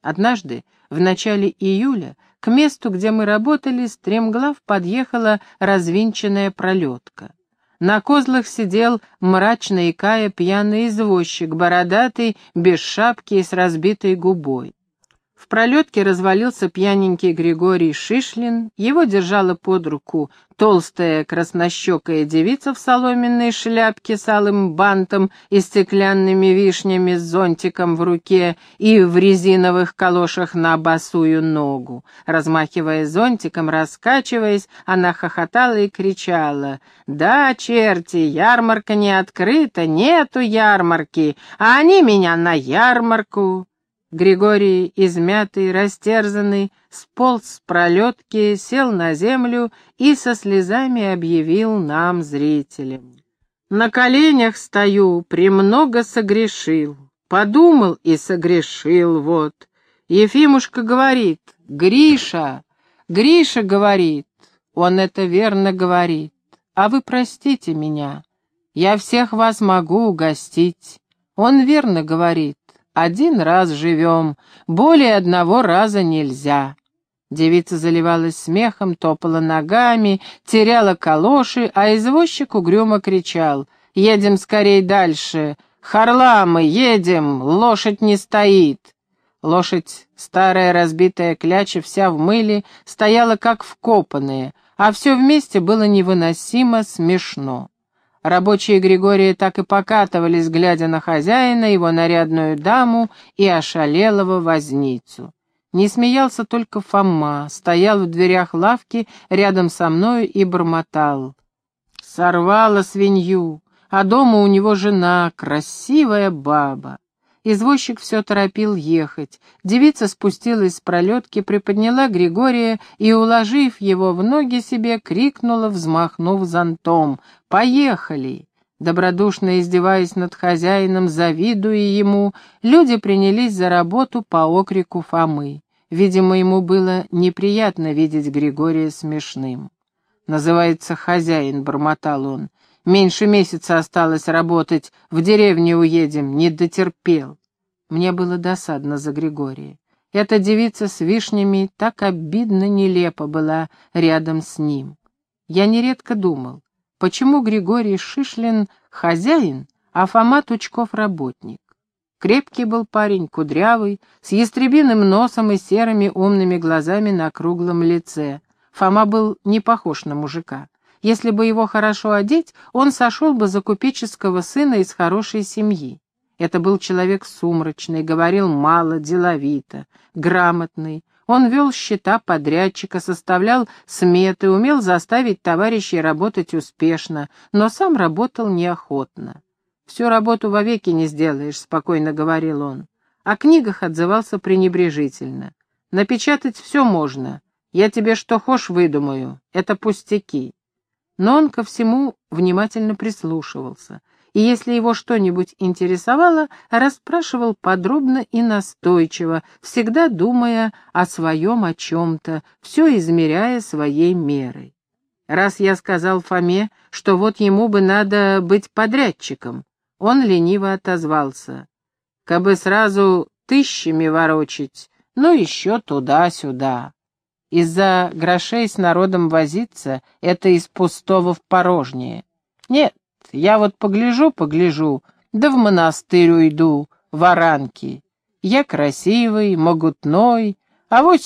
Однажды, в начале июля, к месту, где мы работали, стремглав подъехала развинченная пролетка. На козлах сидел, мрачно икая, пьяный извозчик, бородатый, без шапки и с разбитой губой. В пролетке развалился пьяненький Григорий Шишлин, его держала под руку толстая краснощекая девица в соломенной шляпке с алым бантом и стеклянными вишнями с зонтиком в руке и в резиновых калошах на босую ногу. Размахивая зонтиком, раскачиваясь, она хохотала и кричала: «Да, черти, ярмарка не открыта, нету ярмарки, а они меня на ярмарку». Григорий, измятый, растерзанный, сполз с пролетки, сел на землю и со слезами объявил нам, зрителям: «На коленях стою, премного согрешил, подумал и согрешил, вот. Ефимушка говорит: Гриша, Гриша говорит, он это верно говорит, а вы простите меня, я всех вас могу угостить. Он верно говорит, один раз живем, более одного раза нельзя». Девица заливалась смехом, топала ногами, теряла калоши, а извозчик угрюмо кричал: «Едем скорей дальше! Харламы, едем! Лошадь не стоит!» Лошадь, старая разбитая кляча, вся в мыле, стояла как вкопанная, а все вместе было невыносимо смешно. Рабочие Григория так и покатывались, глядя на хозяина, его нарядную даму и ошалелого возницу. Не смеялся только Фома, стоял в дверях лавки рядом со мною и бормотал: «Сорвала свинью, а дома у него жена, красивая баба». Извозчик все торопил ехать. Девица спустилась с пролетки, приподняла Григория и, уложив его в ноги себе, крикнула, взмахнув зонтом: «Поехали!». Добродушно издеваясь над хозяином, завидуя ему, люди принялись за работу по окрику Фомы. Видимо, ему было неприятно видеть Григория смешным. «Называется хозяин», — бормотал он. «Меньше месяца осталось работать, в деревню уедем, не дотерпел». Мне было досадно за Григория. Эта девица с вишнями так обидно нелепо была рядом с ним. Я нередко думал, почему Григорий Шишлин хозяин, а Фома Тучков работник. Крепкий был парень, кудрявый, с ястребиным носом и серыми умными глазами на круглом лице. Фома был не похож на мужика. Если бы его хорошо одеть, он сошел бы за купеческого сына из хорошей семьи. Это был человек сумрачный, говорил мало, деловито, грамотный. Он вел счета подрядчика, составлял сметы, умел заставить товарищей работать успешно, но сам работал неохотно. «Всю работу вовеки не сделаешь», — спокойно говорил он. О книгах отзывался пренебрежительно. «Напечатать все можно. Я тебе что хошь выдумаю. Это пустяки». Но он ко всему внимательно прислушивался, и если его что-нибудь интересовало, расспрашивал подробно и настойчиво, всегда думая о своем о чем-то, все измеряя своей мерой. Раз я сказал Фоме, что вот ему бы надо быть подрядчиком, он лениво отозвался: «Кабы сразу тысячами ворочить, ну еще туда-сюда». Из-за грошей с народом возиться — это из пустого в порожнее. Нет, я вот погляжу, да в монастырь уйду, в оранки. Я красивый, могутной, а вот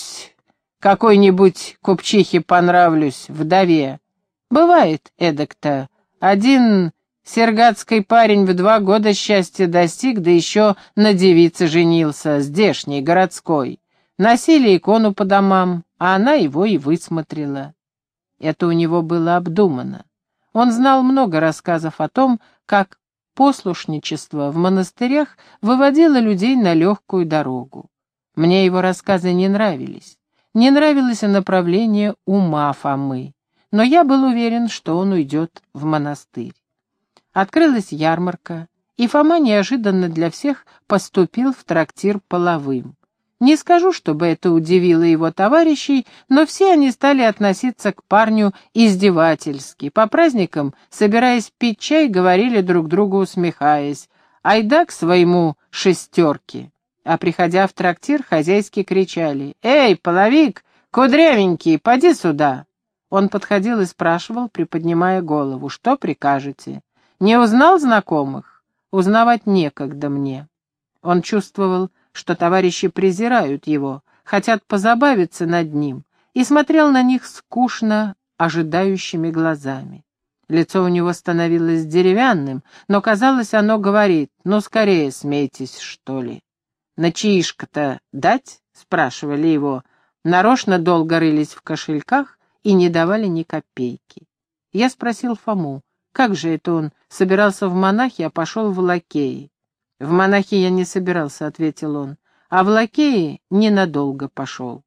какой-нибудь купчихе понравлюсь, вдове. Бывает эдак-то. Один сергатский парень в 2 года счастья достиг, да еще на девице женился, здешней, городской. Носили икону по домам, а она его и высмотрела. Это у него было обдумано. Он знал много рассказов о том, как послушничество в монастырях выводило людей на легкую дорогу. Мне его рассказы не нравились. Не нравилось и направление ума Фомы, но я был уверен, что он уйдет в монастырь. Открылась ярмарка, и Фома неожиданно для всех поступил в трактир Половым. Не скажу, чтобы это удивило его товарищей, но все они стали относиться к парню издевательски. По праздникам, собираясь пить чай, говорили друг другу, усмехаясь: «Айда к своему шестерке». А приходя в трактир, хозяйски кричали: «Эй, половик, кудрявенький, поди сюда!» Он подходил и спрашивал, приподнимая голову: «Что прикажете? Не узнал знакомых? Узнавать некогда мне». Он чувствовал, что товарищи презирают его, хотят позабавиться над ним, и смотрел на них скучно, ожидающими глазами. Лицо у него становилось деревянным, но, казалось, оно говорит: «Ну, скорее смейтесь, что ли». «Начаишко-то дать?» — спрашивали его. Нарочно долго рылись в кошельках и не давали ни копейки. Я спросил Фому, как же это он собирался в монахи, а пошел в лакеи. «В монахи я не собирался», — ответил он, — «а в лакеи ненадолго пошел».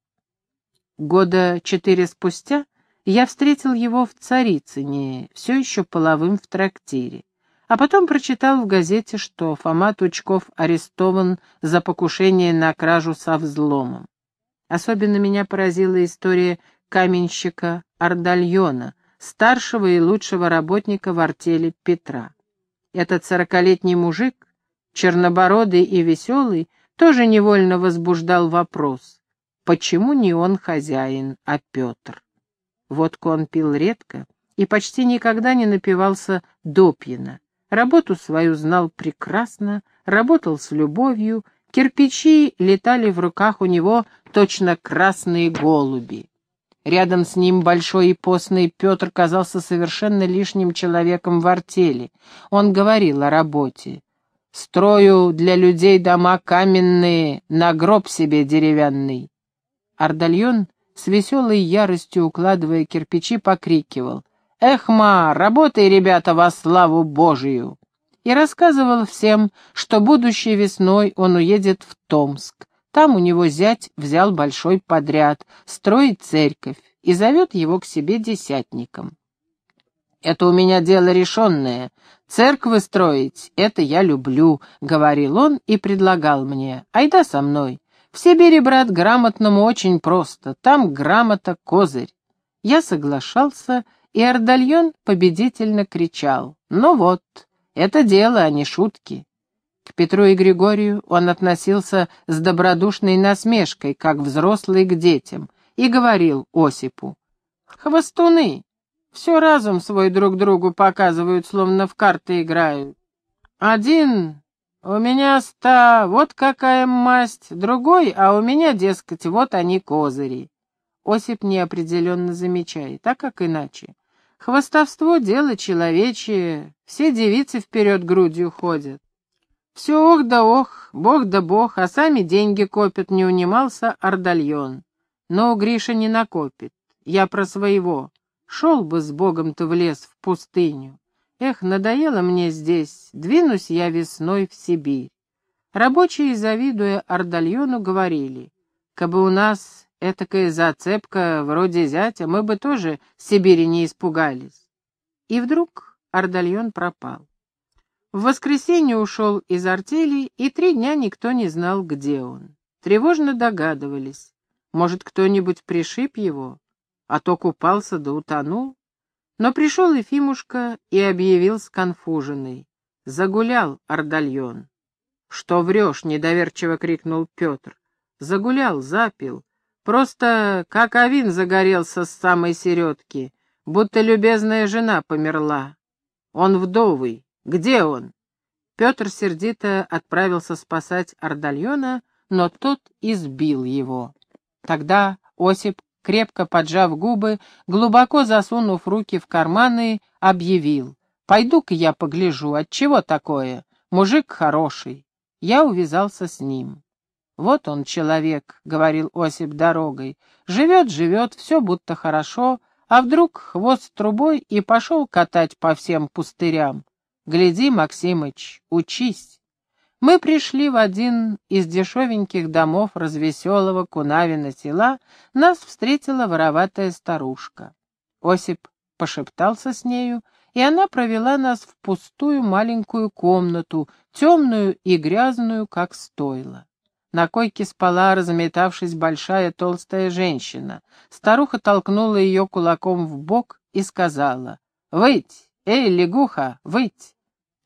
4 года спустя я встретил его в Царицыне, все еще половым в трактире, а потом прочитал в газете, что Фома Тучков арестован за покушение на кражу со взломом. Особенно меня поразила история каменщика Ардальона, старшего и лучшего работника в артели Петра. Этот 40-летний мужик, чернобородый и веселый, тоже невольно возбуждал вопрос: почему не он хозяин, а Петр? Водку он пил редко и почти никогда не напивался допьяна. Работу свою знал прекрасно, работал с любовью, кирпичи летали в руках у него точно красные голуби. Рядом с ним большой и постный Петр казался совершенно лишним человеком в артели. Он говорил о работе: «Строю для людей дома каменные, на гроб себе деревянный». Ардальон, с веселой яростью укладывая кирпичи, покрикивал: «Эх, ма, работай, ребята, во славу Божию!» И рассказывал всем, что будущей весной он уедет в Томск. Там у него зять взял большой подряд — строить церковь, и зовет его к себе десятником. «Это у меня дело решенное. Церквы строить — это я люблю», — говорил он и предлагал мне: «Айда со мной. В Сибири, брат, грамотному очень просто. Там грамота — козырь». Я соглашался, и Ардальон победительно кричал: «Ну вот, это дело, а не шутки». К Петру и Григорию он относился с добродушной насмешкой, как взрослый к детям, и говорил Осипу: «Хвостуны, все разум свой друг другу показывают, словно в карты играют. Один: у меня 100, вот какая масть, другой: а у меня, дескать, вот они козыри». Осип неопределенно замечает: а как иначе? Хвастовство — дело человечье, все девицы вперед грудью ходят. Все ох да ох, бог да бог, а сами деньги копят, не унимался Ардальон. Но Гриша не накопит. Я про своего. Шел бы с Богом-то в лес, в пустыню. Эх, надоело мне здесь, двинусь я весной в Сибирь. Рабочие, завидуя Ардальону, говорили: кабы у нас этакая зацепка вроде зятя, мы бы тоже Сибири не испугались. И вдруг Ардальон пропал. В воскресенье ушел из артели, и 3 дня никто не знал, где он. Тревожно догадывались: может, кто-нибудь пришиб его, а то купался да утонул. Но пришел Ефимушка и объявил сконфуженный: загулял Ардальон. «Что врешь?» — недоверчиво крикнул Петр. «Загулял, запил. Просто как овин загорелся с самой середки, будто любезная жена померла. Он вдовый. Где он?» Петр сердито отправился спасать Ардальона, но тот избил его. Тогда Осип, крепко поджав губы, глубоко засунув руки в карманы, объявил: «Пойду-ка я погляжу, отчего такое? Мужик хороший». Я увязался с ним. «Вот он человек», — говорил Осип дорогой, — «живет, все будто хорошо, а вдруг хвост трубой и пошел катать по всем пустырям. Гляди, Максимыч, учись». Мы пришли в один из дешевеньких домов развеселого Кунавина села, нас встретила вороватая старушка. Осип пошептался с нею, и она провела нас в пустую маленькую комнату, темную и грязную, как стойло. На койке спала, разметавшись, большая толстая женщина. Старуха толкнула ее кулаком в бок и сказала: «Выйдь! Эй, лягуха, выйдь!»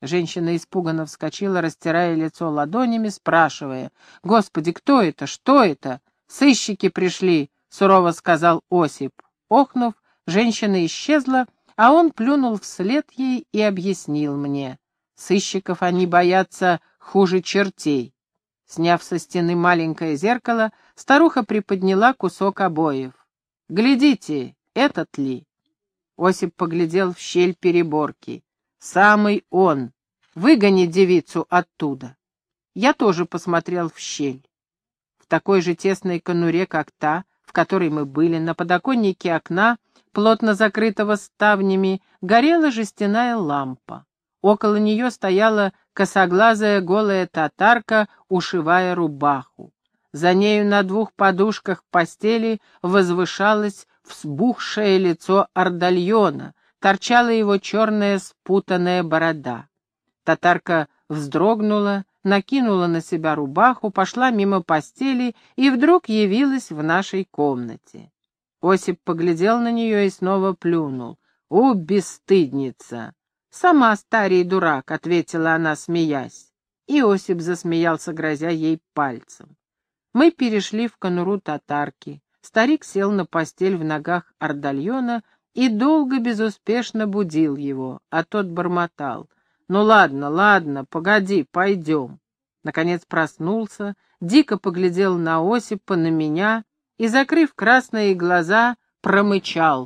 Женщина испуганно вскочила, растирая лицо ладонями, спрашивая: «Господи, кто это? Что это?» «Сыщики пришли», — сурово сказал Осип. Охнув, женщина исчезла, а он плюнул вслед ей и объяснил мне: «Сыщиков они боятся хуже чертей». Сняв со стены маленькое зеркало, старуха приподняла кусок обоев. «Глядите, этот ли?» Осип поглядел в щель переборки. «Самый он! Выгони девицу оттуда!» Я тоже посмотрел в щель. В такой же тесной конуре, как та, в которой мы были, на подоконнике окна, плотно закрытого ставнями, горела жестяная лампа. Около нее стояла косоглазая голая татарка, ушивая рубаху. За нею на двух подушках постели возвышалось взбухшее лицо Ардальона, торчала его черная спутанная борода. Татарка вздрогнула, накинула на себя рубаху, пошла мимо постели и вдруг явилась в нашей комнате. Осип поглядел на нее и снова плюнул. «У, бесстыдница!» «Сама старый дурак», — ответила она, смеясь. И Осип засмеялся, грозя ей пальцем. Мы перешли в конуру татарки. Старик сел на постель в ногах Ардальона и долго безуспешно будил его, а тот бормотал: «Ну ладно, ладно, погоди, пойдем». Наконец проснулся, дико поглядел на Осипа, на меня и, закрыв красные глаза, промычал: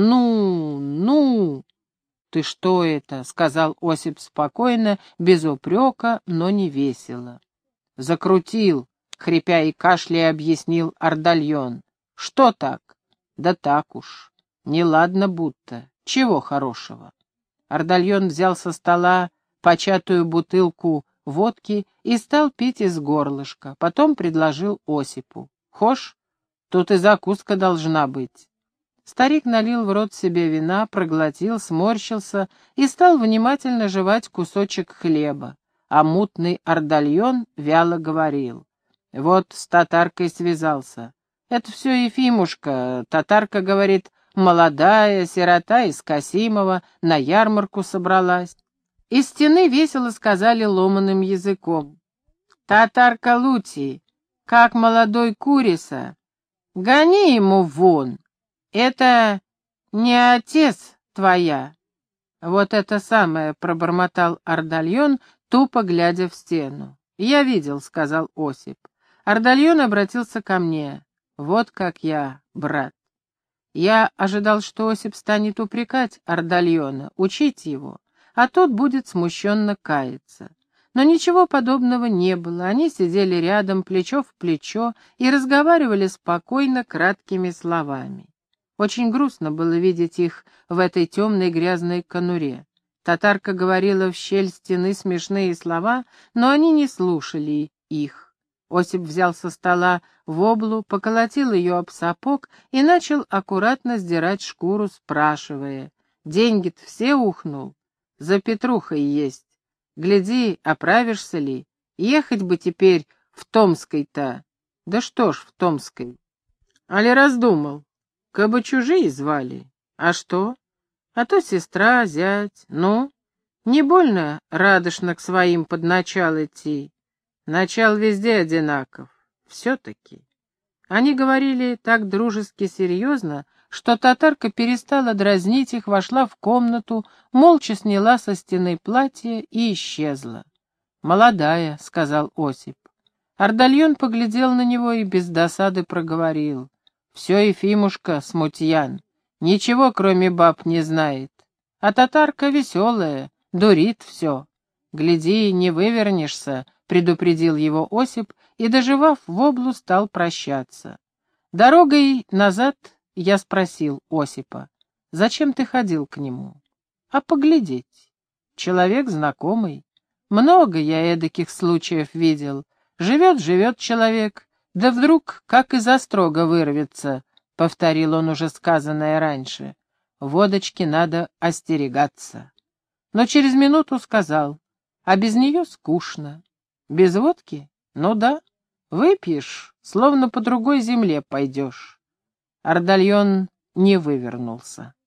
«Ну, ну!» «Ты что это?» — сказал Осип спокойно, без упрека, но не весело. «Закрутил», — хрипя и кашляя, объяснил Ардальон. «Что так?» «Да так уж. Неладно будто. Чего хорошего?» Ардальон взял со стола початую бутылку водки и стал пить из горлышка. Потом предложил Осипу: «Хошь? Тут и закуска должна быть». Старик налил в рот себе вина, проглотил, сморщился и стал внимательно жевать кусочек хлеба, а мутный Ардальон вяло говорил: «Вот с татаркой связался. Это все Ефимушка. Татарка, говорит, молодая, сирота из Касимова, на ярмарку собралась». Из стены весело сказали ломаным языком: «Татарка Лути, как молодой куриса, гони ему вон. Это не отец твоя». «Вот это самое», — пробормотал Ардальон, тупо глядя в стену. «Я видел», — сказал Осип. Ардальон обратился ко мне: «Вот как я, брат». Я ожидал, что Осип станет упрекать Ардальона, учить его, а тот будет смущенно каяться. Но ничего подобного не было. Они сидели рядом, плечо в плечо, и разговаривали спокойно, краткими словами. Очень грустно было видеть их в этой темной грязной конуре. Татарка говорила в щель стены смешные слова, но они не слушали их. Осип взял со стола воблу, поколотил ее об сапог и начал аккуратно сдирать шкуру, спрашивая: «Деньги-то все ухнул? За Петрухой есть. Гляди, оправишься ли? Ехать бы теперь в Томской-то». «Да что ж в Томской? Али раздумал? Кабы чужие звали. А что? А то сестра, зять. Ну, не больно радошно к своим под начал идти. Начал везде одинаков. Все-таки». Они говорили так дружески серьезно, что татарка перестала дразнить их, вошла в комнату, молча сняла со стены платье и исчезла. «Молодая», — сказал Осип. Ардальон поглядел на него и без досады проговорил: «Все Ефимушка, смутьян, ничего кроме баб не знает. А татарка веселая, дурит все. Гляди, не вывернешься», — предупредил его Осип и, доживав воблу, стал прощаться. Дорогой назад я спросил Осипа: «Зачем ты ходил к нему?» «А поглядеть. Человек знакомый. Много я эдаких случаев видел. Живет человек, да вдруг как из острога вырвется», — повторил он уже сказанное раньше. «Водочки надо остерегаться». Но через минуту сказал: «А без нее скучно». «Без водки? Ну да. Выпьешь, словно по другой земле пойдешь». Ардальон не вывернулся.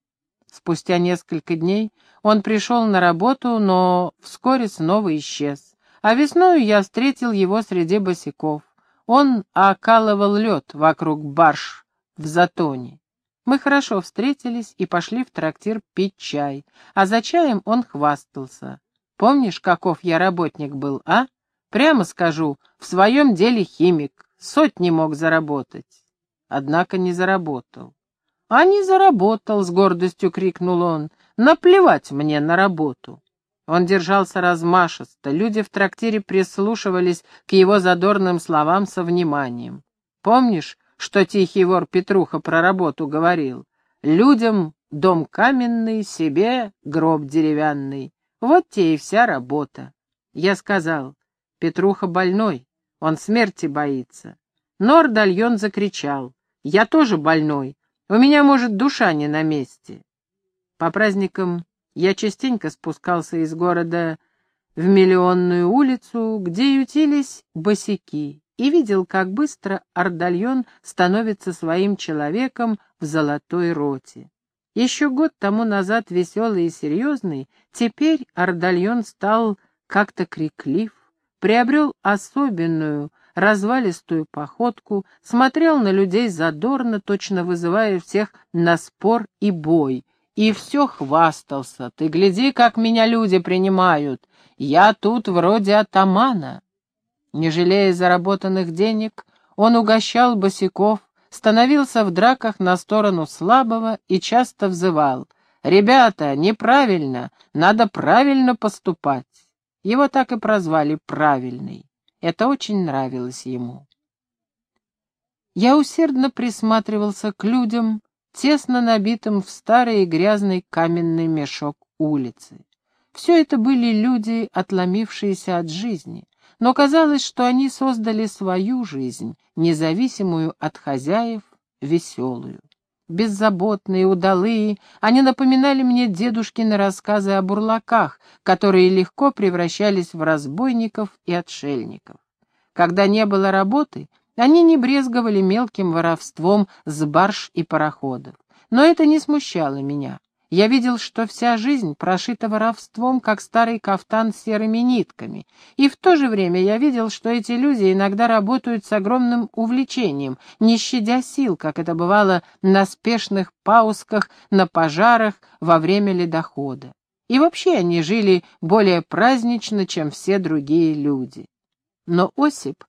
Спустя несколько дней он пришел на работу, но вскоре снова исчез. А весною я встретил его среди босяков. Он окалывал лед вокруг барж в Затоне. Мы хорошо встретились и пошли в трактир пить чай, а за чаем он хвастался. «Помнишь, каков я работник был, а? Прямо скажу, в своем деле химик, сотни мог заработать». Однако не заработал. «А не заработал», — с гордостью крикнул он, — «наплевать мне на работу». Он держался размашисто, люди в трактире прислушивались к его задорным словам со вниманием. «Помнишь, что тихий вор Петруха про работу говорил? Людям дом каменный, себе гроб деревянный. Вот те и вся работа». Я сказал: «Петруха больной, он смерти боится». Но Ардальон закричал: «Я тоже больной, у меня, может, душа не на месте». По праздникам я частенько спускался из города в Миллионную улицу, где ютились босяки, и видел, как быстро Ардальон становится своим человеком в золотой роте. Еще год тому назад веселый и серьезный, теперь Ардальон стал как-то криклив, приобрел особенную, развалистую походку, смотрел на людей задорно, точно вызывая всех на спор и бой, и все хвастался: «Ты гляди, как меня люди принимают, я тут вроде атамана». Не жалея заработанных денег, он угощал босяков, становился в драках на сторону слабого и часто взывал: «Ребята, неправильно, надо правильно поступать». Его так и прозвали «Правильный». Это очень нравилось ему. Я усердно присматривался к людям, тесно набитым в старый и грязный каменный мешок улицы. Все это были люди, отломившиеся от жизни, но казалось, что они создали свою жизнь, независимую от хозяев, веселую. Беззаботные, удалые, они напоминали мне дедушкины рассказы о бурлаках, которые легко превращались в разбойников и отшельников. Когда не было работы, они не брезговали мелким воровством с барж и пароходов. Но это не смущало меня. Я видел, что вся жизнь прошита воровством, как старый кафтан с серыми нитками, и в то же время я видел, что эти люди иногда работают с огромным увлечением, не щадя сил, как это бывало на спешных паусках, на пожарах во время ледохода. И вообще они жили более празднично, чем все другие люди. Но Осип,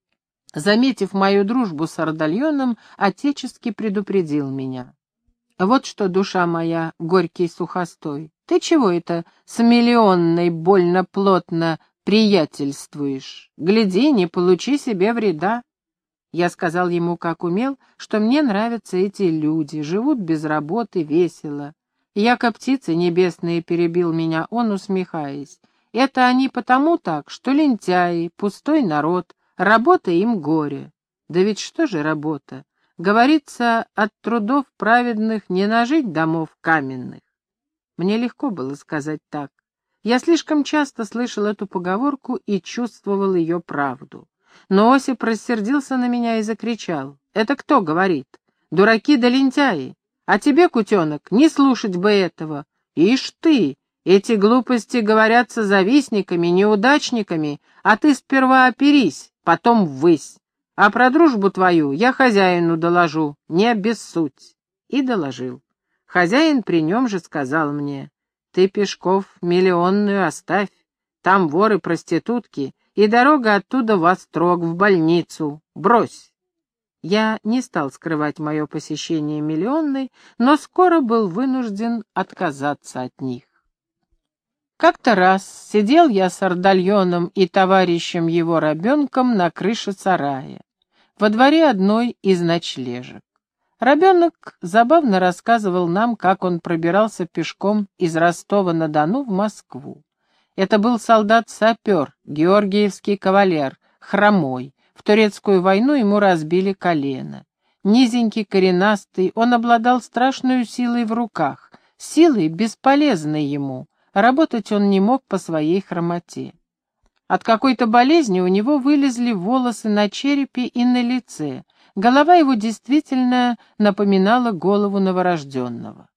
заметив мою дружбу с Ардальоном, отечески предупредил меня: «Вот что, душа моя, горький сухостой, ты чего это с Миллионной больно плотно приятельствуешь? Гляди, не получи себе вреда». Я сказал ему, как умел, что мне нравятся эти люди, живут без работы, весело. «Яко птицы небесные», — перебил меня он, усмехаясь. «Это они потому так, что лентяи, пустой народ, работа им горе». Да ведь что же работа? Говорится, от трудов праведных не нажить домов каменных. Мне легко было сказать так. Я слишком часто слышал эту поговорку и чувствовал ее правду. Но Осип рассердился на меня и закричал: «Это кто говорит? Дураки да лентяи! А тебе, кутенок, не слушать бы этого! Ишь ты! Эти глупости говорятся завистниками, неудачниками, а ты сперва оперись, потом ввысь. А про дружбу твою я хозяину доложу, не обессудь». И доложил. Хозяин при нем же сказал мне: «Ты, Пешков, Миллионную оставь, там воры, проститутки, и дорога оттуда в Острог, в больницу. Брось». Я не стал скрывать мое посещение Миллионной, но скоро был вынужден отказаться от них. Как-то раз сидел я с Ардальоном и товарищем его рабенком на крыше сарая, во дворе одной из ночлежек. Рабенок забавно рассказывал нам, как он пробирался пешком из Ростова-на-Дону в Москву. Это был солдат-сапер, георгиевский кавалер, хромой. В турецкую войну ему разбили колено. Низенький, коренастый, он обладал страшной силой в руках, силой, бесполезной ему. Работать он не мог по своей хромоте. От какой-то болезни у него вылезли волосы на черепе и на лице. Голова его действительно напоминала голову новорожденного.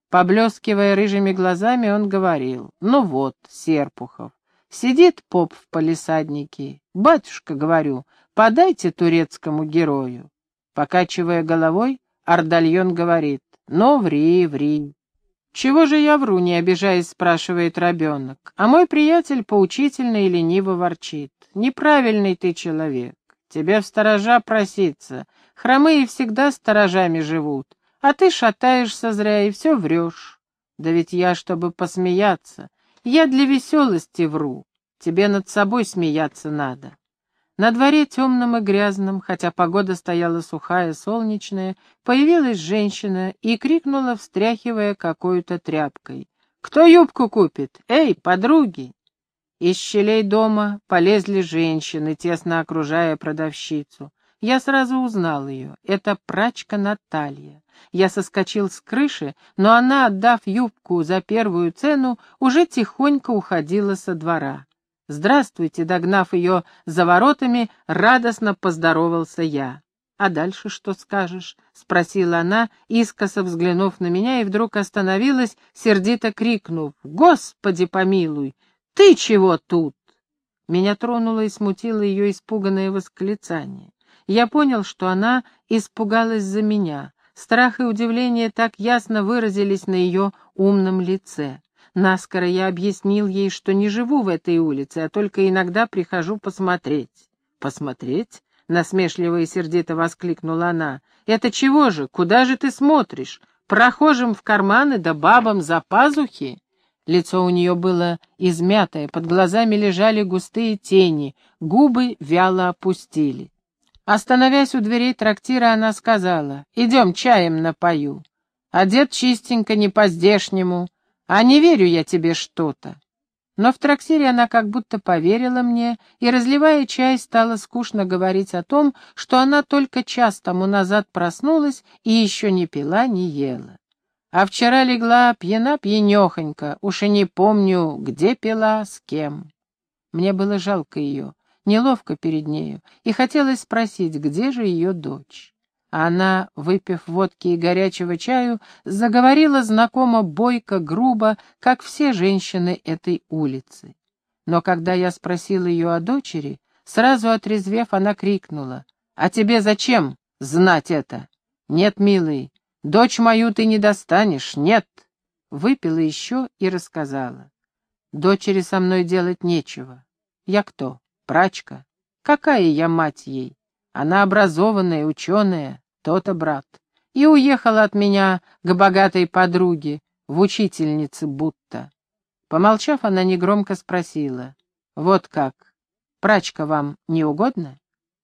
Поблескивая рыжими глазами, он говорил: «Ну вот, Серпухов, сидит поп в палисаднике. Батюшка, говорю, подайте турецкому герою». Покачивая головой, Ардальон говорит: «Ну, ври, ври». «Чего же я вру, не обижаясь?» — спрашивает ребенок. А мой приятель поучительно и лениво ворчит: «Неправильный ты человек. Тебе в сторожа проситься. Хромые всегда сторожами живут. А ты шатаешься зря и все врешь». «Да ведь я, чтобы посмеяться. Я для веселости вру. Тебе над собой смеяться надо». На дворе темным и грязным, хотя погода стояла сухая, солнечная, появилась женщина и крикнула, встряхивая какой-то тряпкой: «Кто юбку купит? Эй, подруги!» Из щелей дома полезли женщины, тесно окружая продавщицу. Я сразу узнал ее. Это прачка Наталья. Я соскочил с крыши, но она, отдав юбку за первую цену, уже тихонько уходила со двора. «Здравствуйте», — догнав ее за воротами, радостно поздоровался я. «А дальше что скажешь?» — спросила она, искоса взглянув на меня, и вдруг остановилась, сердито крикнув: «Господи помилуй! Ты чего тут?» Меня тронуло и смутило ее испуганное восклицание. Я понял, что она испугалась за меня. Страх и удивление так ясно выразились на ее умном лице. Наскоро я объяснил ей, что не живу в этой улице, а только иногда прихожу посмотреть. «Посмотреть?» — насмешливо и сердито воскликнула она. «Это чего же? Куда же ты смотришь? Прохожим в карманы да бабам за пазухи?» Лицо у нее было измятое, под глазами лежали густые тени, губы вяло опустили. Остановясь у дверей трактира, она сказала: «Идем, чаем напою. Одет чистенько, не по-здешнему. А не верю я тебе что-то». Но в трактире она как будто поверила мне и, разливая чай, стала скучно говорить о том, что она только час тому назад проснулась и еще не пила, не ела. А вчера легла пьяна-пьянехонька, уж и не помню, где пила, с кем. Мне было жалко ее, неловко перед нею, и хотелось спросить, где же ее дочь. А она, выпив водки и горячего чаю, заговорила знакомо бойко, грубо, как все женщины этой улицы. Но когда я спросил ее о дочери, сразу отрезвев, она крикнула: «А тебе зачем знать это? Нет, милый, дочь мою ты не достанешь, нет». Выпила еще и рассказала. Дочери со мной делать нечего. Я кто? Прачка? Какая я мать ей? Она образованная, ученая, то-то, брат. И уехала от меня к богатой подруге, в учительнице будто. Помолчав, она негромко спросила: «Вот как, прачка вам не угодно?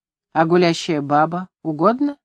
А гулящая баба угодно?»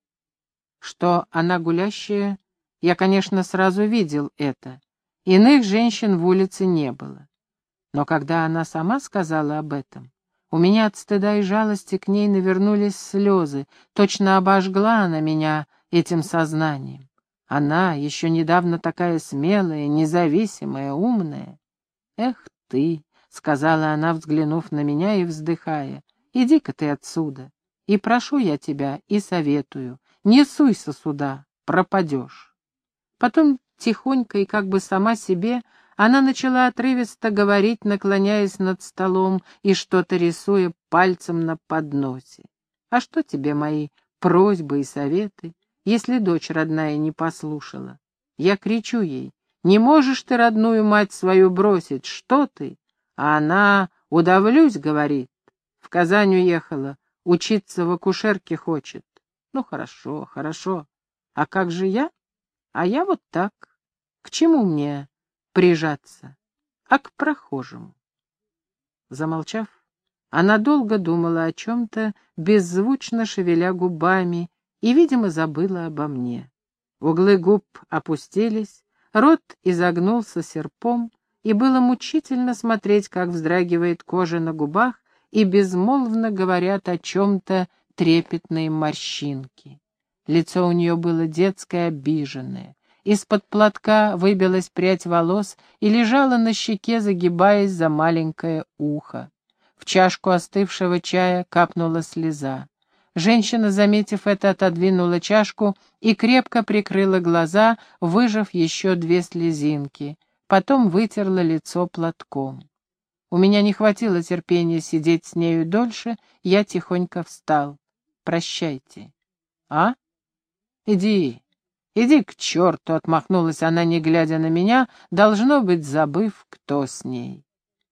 Что она гулящая, я, конечно, сразу видел это. Иных женщин в улице не было. Но когда она сама сказала об этом, у меня от стыда и жалости к ней навернулись слезы, точно обожгла она меня этим сознанием. Она, еще недавно такая смелая, независимая, умная. «Эх ты», — сказала она, взглянув на меня и вздыхая, — «иди-ка ты отсюда, и прошу я тебя, и советую, не суйся сюда, пропадешь». Потом тихонько и как бы сама себе она начала отрывисто говорить, наклоняясь над столом и что-то рисуя пальцем на подносе. «А что тебе мои просьбы и советы, если дочь родная не послушала?» Я кричу ей: «Не можешь ты родную мать свою бросить, что ты?» А она: «Удавлюсь», — говорит. В Казань уехала, учиться в акушерке хочет. Ну, хорошо, хорошо. А как же я? А я вот так. К чему мне прижаться? А к прохожему». Замолчав, она долго думала о чем-то, беззвучно шевеля губами, и, видимо, забыла обо мне. Углы губ опустились, рот изогнулся серпом, и было мучительно смотреть, как вздрагивает кожа на губах и безмолвно говорят о чем-то трепетные морщинки. Лицо у нее было детское, обиженное. Из-под платка выбилась прядь волос и лежала на щеке, загибаясь за маленькое ухо. В чашку остывшего чая капнула слеза. Женщина, заметив это, отодвинула чашку и крепко прикрыла глаза, выжав еще 2 слезинки. Потом вытерла лицо платком. У меня не хватило терпения сидеть с нею дольше, я тихонько встал. «Прощайте». «А? Иди, иди к черту», — отмахнулась она, не глядя на меня, должно быть, забыв, кто с ней.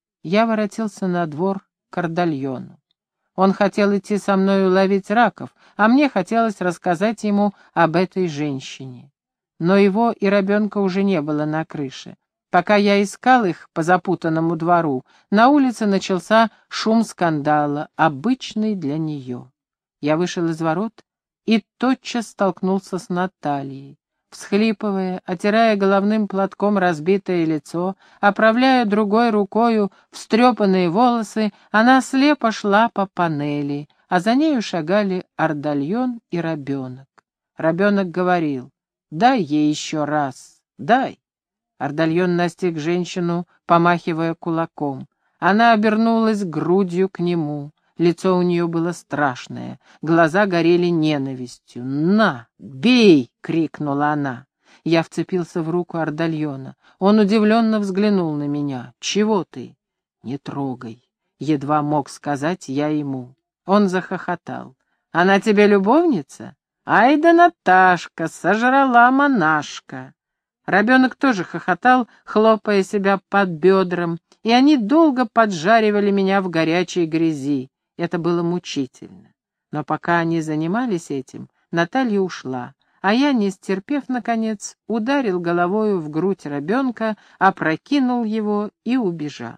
Я воротился на двор к Ордальону. Он хотел идти со мной ловить раков, а мне хотелось рассказать ему об этой женщине. Но его и ребенка уже не было на крыше. Пока я искал их по запутанному двору, на улице начался шум скандала, обычный для нее. Я вышел из ворот и тотчас столкнулся с Натальей. Всхлипывая, отирая головным платком разбитое лицо, оправляя другой рукою встрепанные волосы, она слепо шла по панели, а за нею шагали Ордальон и ребенок. Ребенок говорил: «Дай ей еще раз, дай». Ордальон настиг женщину, помахивая кулаком. Она обернулась грудью к нему. Лицо у нее было страшное, глаза горели ненавистью. «На, бей!» — крикнула она. Я вцепился в руку Ордальона. Он удивленно взглянул на меня. «Чего ты?» «Не трогай», — едва мог сказать я ему. Он захохотал. «Она тебе любовница? Ай да Наташка, сожрала монашка!» Ребенок тоже хохотал, хлопая себя под бедром, и они долго поджаривали меня в горячей грязи. Это было мучительно. Но пока они занимались этим, Наталья ушла, а я, не стерпев, наконец, ударил головою в грудь ребенка, опрокинул его и убежал.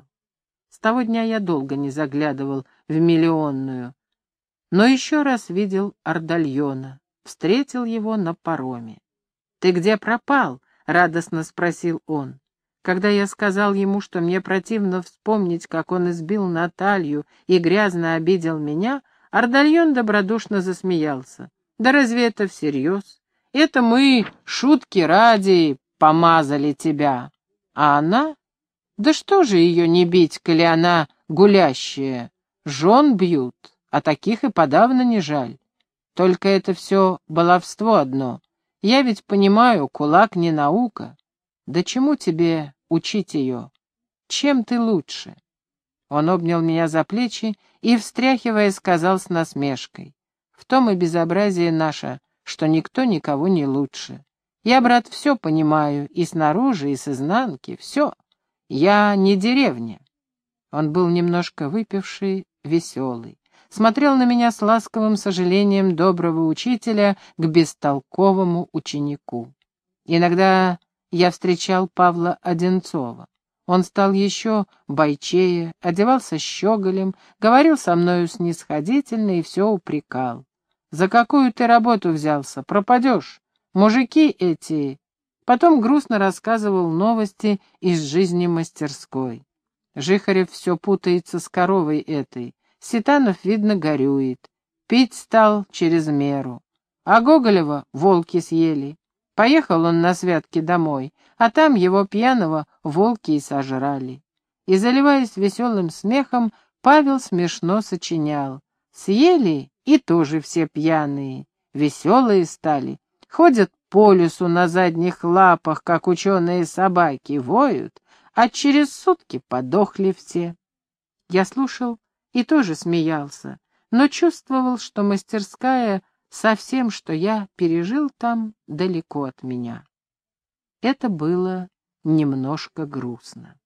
С того дня я долго не заглядывал в Миллионную, но еще раз видел Ордальона, встретил его на пароме. «Ты где пропал?» — радостно спросил он. Когда я сказал ему, что мне противно вспомнить, как он избил Наталью и грязно обидел меня, Ордальон добродушно засмеялся. «Да разве это всерьез? Это мы, шутки ради, помазали тебя. А она? Да что же ее не бить, коли она гулящая? Жен бьют, а таких и подавно не жаль. Только это все баловство одно. Я ведь понимаю, кулак не наука. Да чему тебе учить ее? Чем ты лучше?» Он обнял меня за плечи и, встряхивая, сказал с насмешкой: «В том и безобразие наше, что никто никого не лучше. Я, брат, все понимаю, и снаружи, и с изнанки, все. Я не деревня». Он был немножко выпивший, веселый. Смотрел на меня с ласковым сожалением доброго учителя к бестолковому ученику. Иногда я встречал Павла Одинцова. Он стал еще бойчее, одевался щеголем, говорил со мною снисходительно и все упрекал. «За какую ты работу взялся? Пропадешь. Мужики эти...» Потом грустно рассказывал новости из жизни мастерской. Жихарев все путается с коровой этой. Ситанов, видно, горюет. Пить стал через меру. А Гоголева волки съели. Поехал он на святки домой, а там его пьяного волки и сожрали. И, заливаясь веселым смехом, Павел смешно сочинял. Съели и тоже все пьяные, веселые стали. Ходят по лесу на задних лапах, как ученые собаки, воют, а через сутки подохли все. Я слушал и тоже смеялся, но чувствовал, что мастерская со всем, что я пережил там, далеко от меня. Это было немножко грустно.